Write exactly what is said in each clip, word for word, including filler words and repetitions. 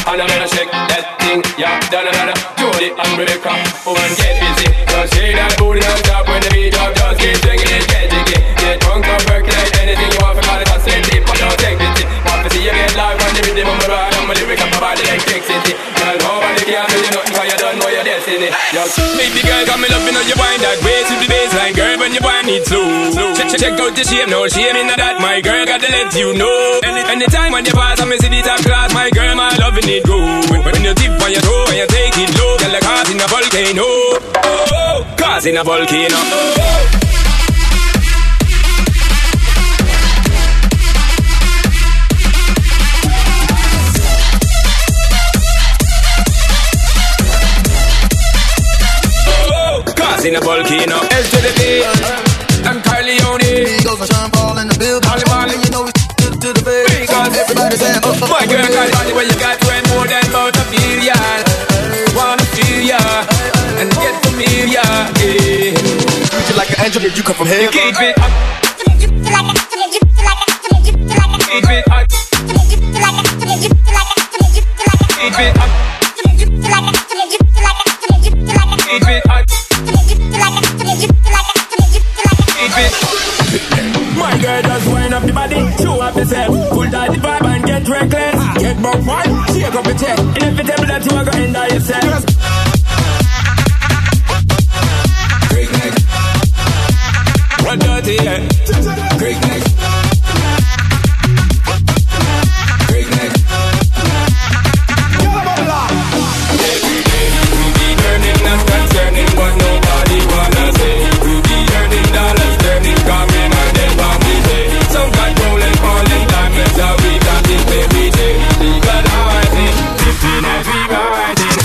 and I'm gonna shake that thing. Yeah, Donna Donna, Jody and Rebecca. Woman get busy, just shake that booty on top when the beat drop. Just keep swinging it, get jiggy. Get drunk or percolate anything you want for call it a sweet tip. But don't take it. Want to see you get live on the rhythm of my ride. I'm a lyric up my body like electricity. Girl, nobody can tell you nothing 'cause you don't know your destiny. Yo, baby girl, come me loving how you wind that way to the baseline, girl. When you wind it slow, check, check, check out the shape, no shame in that. My girl got to let you know. Any, anytime when you pass, I me see the top class. My girl, my loving it go. When, when you tip on your toe and you take it low, girl, like cars in a volcano. Oh, oh, cars in a volcano. Oh. In a volcano, L to the B, and Carleone. Goes for Sean Paul in the building. All the Marley, you know we to, to the bay. Because everybody's saying, oh, oh, my girl got body where you got way more than about a billion. Wanna feel ya and get familiar. Yeah. Treat you like an angel, you come from hell. You keep it up. Keep it up. Keep it up. Keep it up. My girl just wind up the body, show up yourself, pull down the vibe and get reckless. Get back one, shake up your chest. Inevitable that you are going to yourself. Great neck, what dirty, yeah. Great neck, great neck. Every day we be earning, not concerning what nobody wanna say. We be earning dollars, turning, coming and then one we pay. Some got rolling, falling, diamonds, how we got it every day. Legal hiding, fifteen every riding.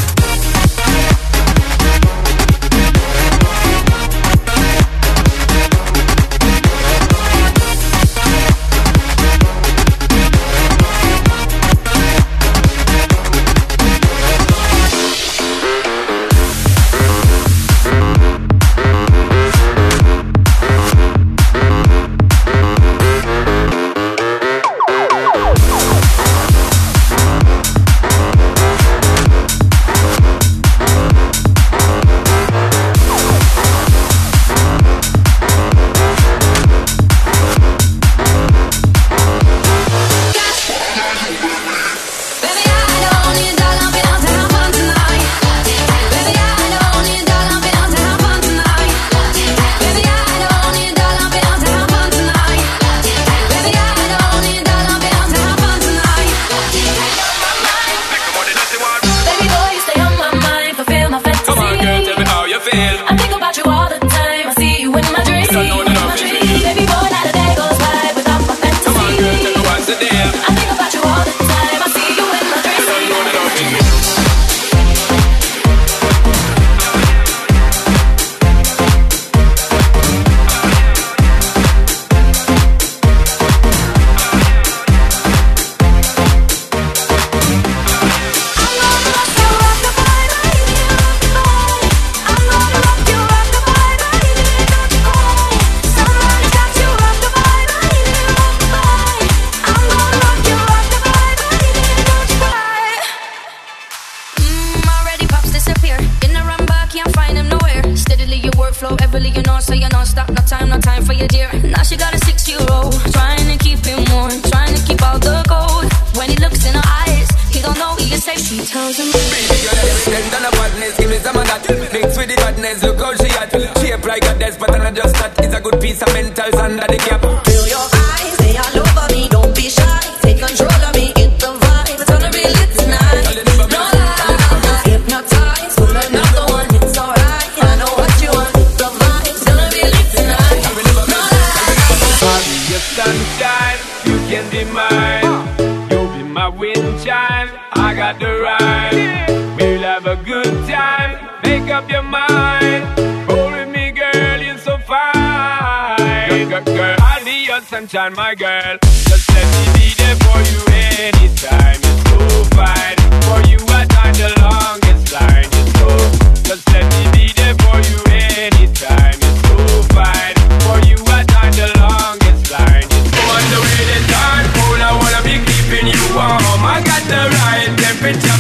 Sunshine, my girl, just let me be there for you anytime. You're so fine, for you I time the longest line. You're so, just let me be there for you anytime. You're so fine, for you I time the longest line. You're so on the way the dark cold, I wanna be keeping you warm. I got the right temperature.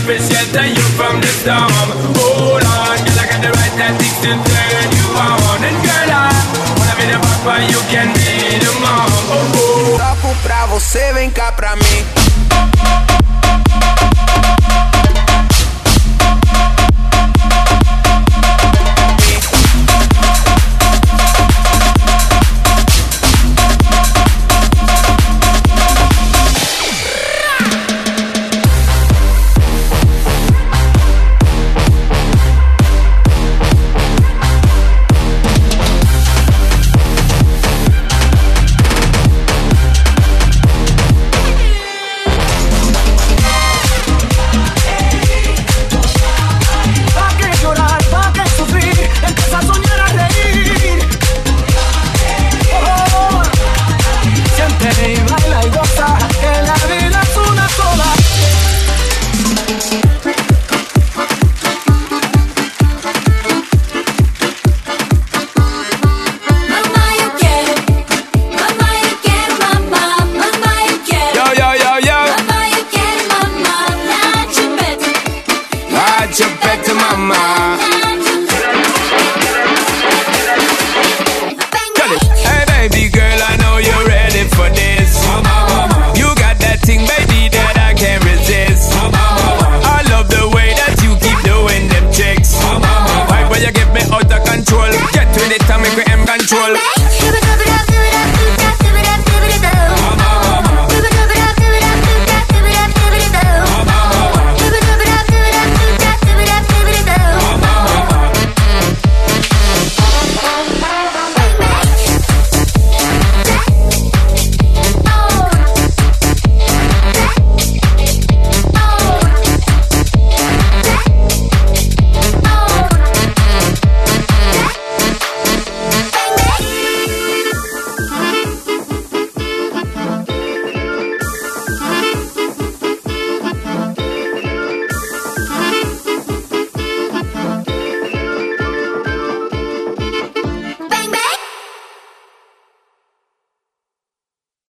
to shelter you from the storm. Hold on, girl, I got the right tactics to turn you on. And girl, I wanna be the papa, you can be the mom. Oh, oh. Topo pra você, vem cá pra mim. Mama.